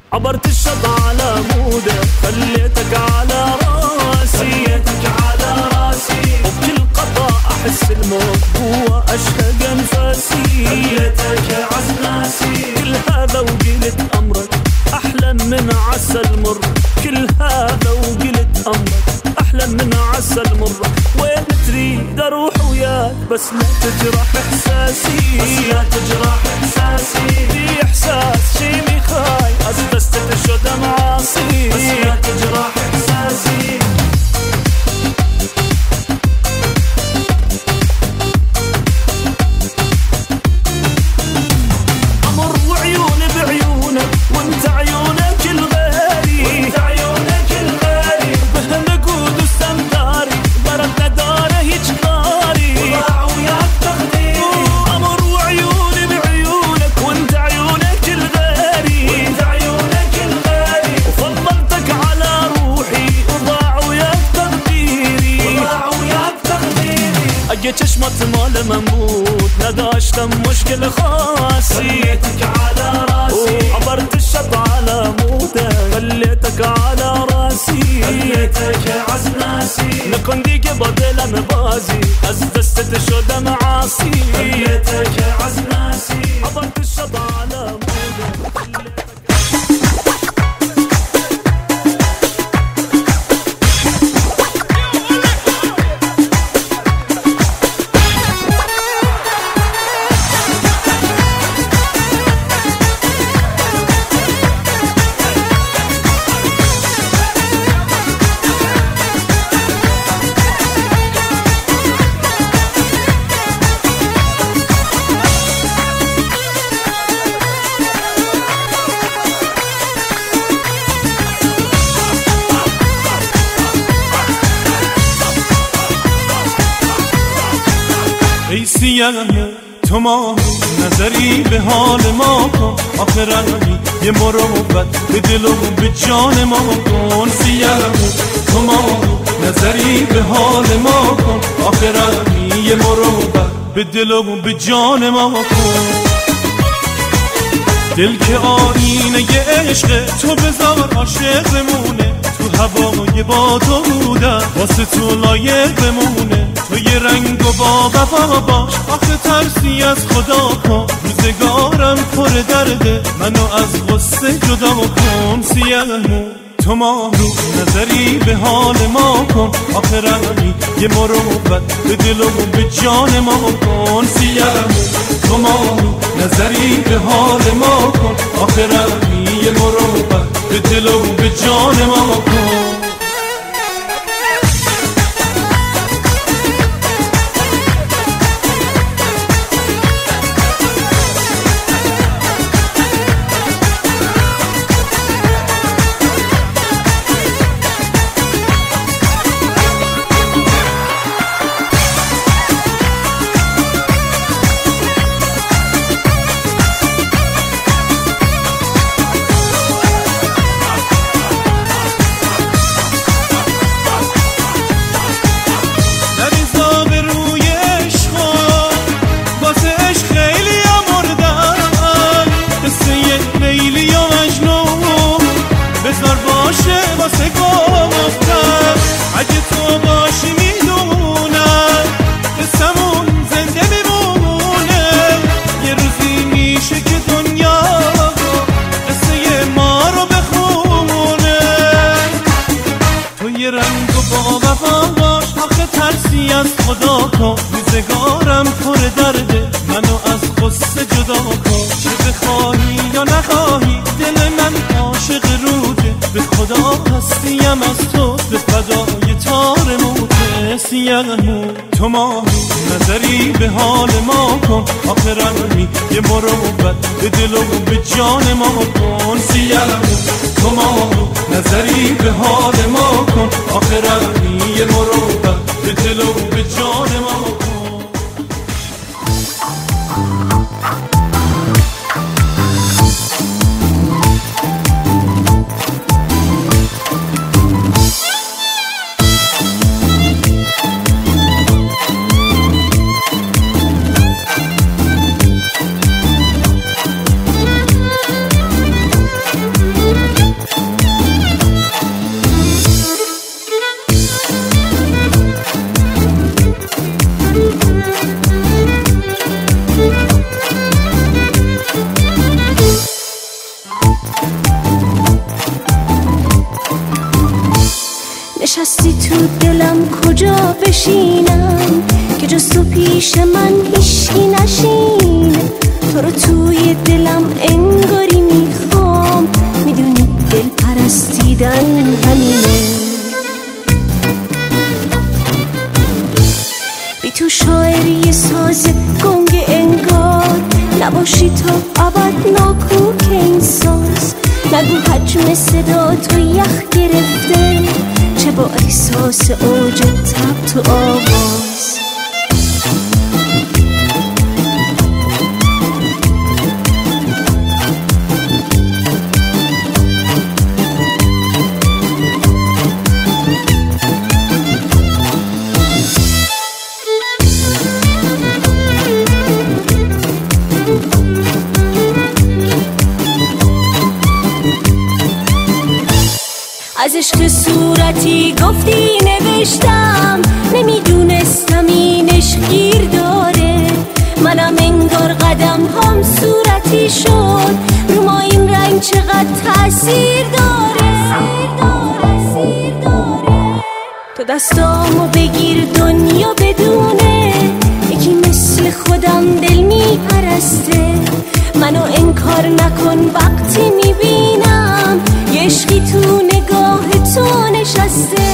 عبرت الشط على مودك خليتك على راسي وبكل قطع أحس الموت هو أشهق أنفاسي. خليتك عزناسي كل هذا وقلت أمرك أحلى من عسل مر. كل هذا وقلت أمرك أحلى من عسل مر. وين تريد أروح وياك بس لا تجرح إحساسي. في إحساس شي مخاي أسبست تشد معاصي بس لا تجرح إحساسي. أمر وعيوني بعيونك وانت عيونك الغالي بهم قود واستمداري ضربت داره يجقاري وضاع وياك تقديري. أمر وعيوني بعيونك وانت عيونك الغالي وفضلتك على روحي وضاع وياك تقديري. أجيت شمت مال مموت نداشت مشكل خاصي. خليتك على راسي عبرت الشط على مودك خليتك على راسي. خليتك عزناسي نكون ديك بدل مبازي أزدست تشد معاصي. خليتك عزناسي عبرت الشط على مودك. ای سیاه تو ما نظری به حال ما کن. آخرمی یه مروت به دل و به جان ما کن. سیاه تو ما نظری به حال ما کن. آخرمی یه مروت به دل و به جان ما کن. دل که آینه ی عشق تو بذار عاشق بمونه. تو هوای با تو بودن واسه تو لایق بمونه. تو یه رنگ و با وفا باش آخه ترسی از خدا کن. روزگارم پر درده منو از غصه جدا کن. سیاه تو ما نظری به حال ما کن. آخرمی یه مروت به دل و به جان ما کن. سیاه تو ما نظری به حال ما کن. آخرمی یه مروت به دل و به جان ما کن. روزگارم پر درده منو از غصه جدا کن. چه بخواهی یا نخواهی دل من عاشق روته. به خدا هستیم از تو به فدای تار موته. سیاه تو ما نظری به حال ما کن. آخرمی یه مروت به دل و به جان ما کن. سیاه تو ما نظری به حال ما کن. آخرمی یه مروت به دل و به جان ما کن. نشستی تو دلم کجا بشینم که جز تو پیش من هیچکی نشینه. تو رو توی دلم انگاری میخوام، میدونی دل پرستیدن همینه. بی تو شاعری ساز گنگ انگار، نباشی تا ابد ناکوک این ساز. نگو حجم صدا تو یخ گرفته، چه با احساس اوج تب تو آواز. از عشق صورتی گفتی نوشتم، نمیدونستم این عشق گیر داره. منم انگار قدم هم صورتی شد، رو ما این رنگ چقدر تأثیر داره. تو دستامو بگیر دنیا بدونه، یکی مثل خودم دل میپرسته. منو انکار نکن وقتی میبینم یه عشقی تو نگاه تو نشسته.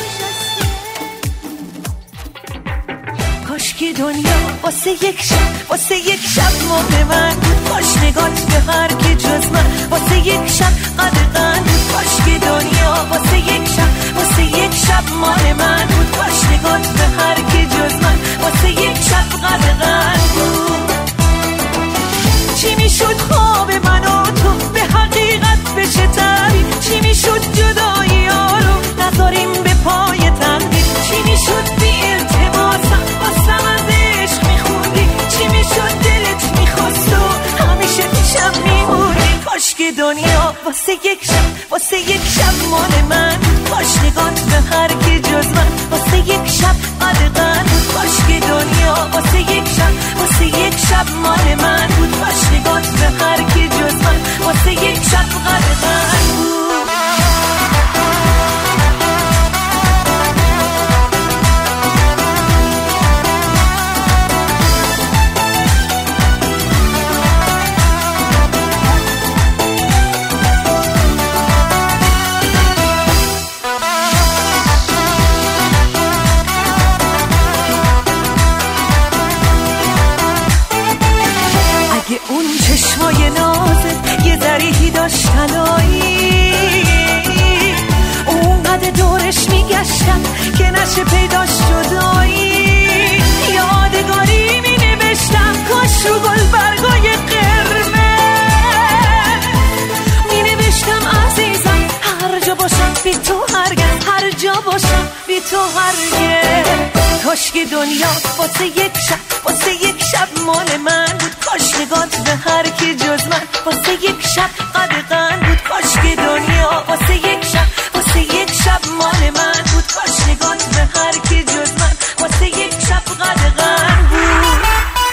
کاش که دنیا واسه یک شب ماه من بود. کاش نگات به هر کی جز من واسه یک شب قدغن بود. کاش که دنیا واسه یک شب ماه من بود. کاش نگات به هر کی جز من واسه یک شب قدغن بود. چی میشد خواب من و تو به حقیقت بشه تعبیر؟ چی میشد جدایی ها رو نذاریم به پای تقدیر؟ چی میشد بی ارتباطم واسم از عشق میخوندی؟ چی میشد دلت میخواست و همیشه پیشم میموندی؟ کاش که دنیا واسه یک شب مال من بود. کاش نگات به هر کی جز من واسه یک شب قدغن بود. کاش که دنیا واسه یک شب مال من بود. کاش نگات به هر کی جز من واسه یک شب قدغن بود. اون چشمای نازت یه ذریحی داشت طلایی، اونقدر دورش میگشتم که نشه پیداش جدایی. یادگاری می نوشتم کاش رو گل برگای قرمز، می نوشتم عزیزم هر جا باشم بی تو هرگز، هر جا باشم بی تو هرگز. کاش که دنیا واسه یک شب مال من بود. کاش نگات به هر کی جز من واسه یک شب قدغن بود. کاش که دنیا واسه یک شب مال من بود. کاش نگات به هر کی جز من واسه یک شب قدغن بود.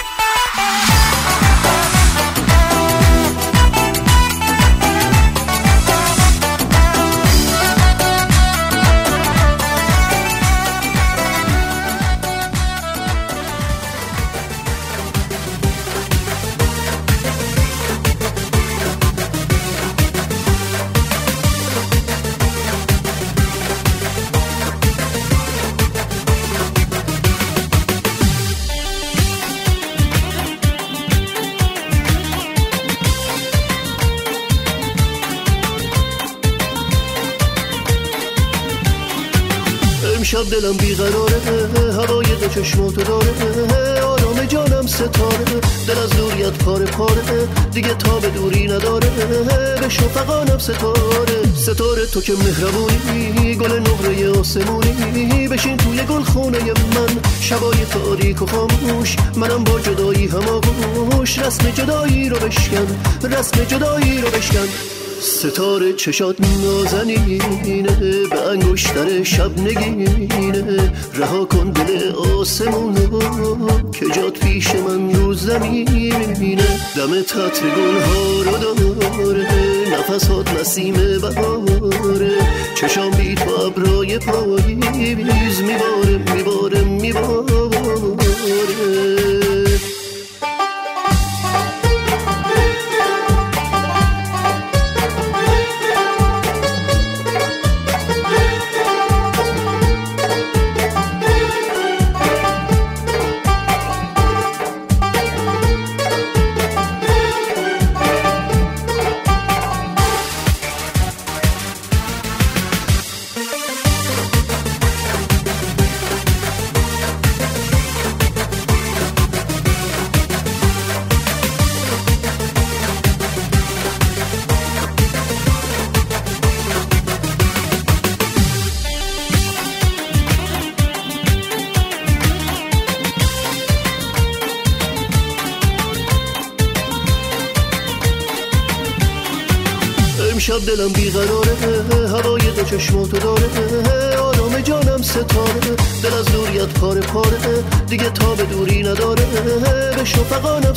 امشب دلم بیقراره، هوای دو چشماتو داره، آرام جانم ستاره، دل از دوریت پاره پاره، دیگه تا به دوری نداره، به شفقانم ستاره تو که مهربونی، گل نقره آسمونی، بشین توی گل خونه من، شبای تاریک و خاموش، منم با جدایی هماغوش، رسم جدایی رو بشکن. ستاره چشات نازنینه، به انگشتر شب نگینه، رها کن دل آسمونو که جات پیش من رو زمینه، دم تطر گلها رو داره، جلسات نسیم بهاره چشام بی تو ابرای پاییز میباره میباره میباره امشب دلم بیقراره هوای دو چشماتو داره آرام جانم ستاره دل از دوریت پاره پاره دیگه تا به دوری نداره به شفقانم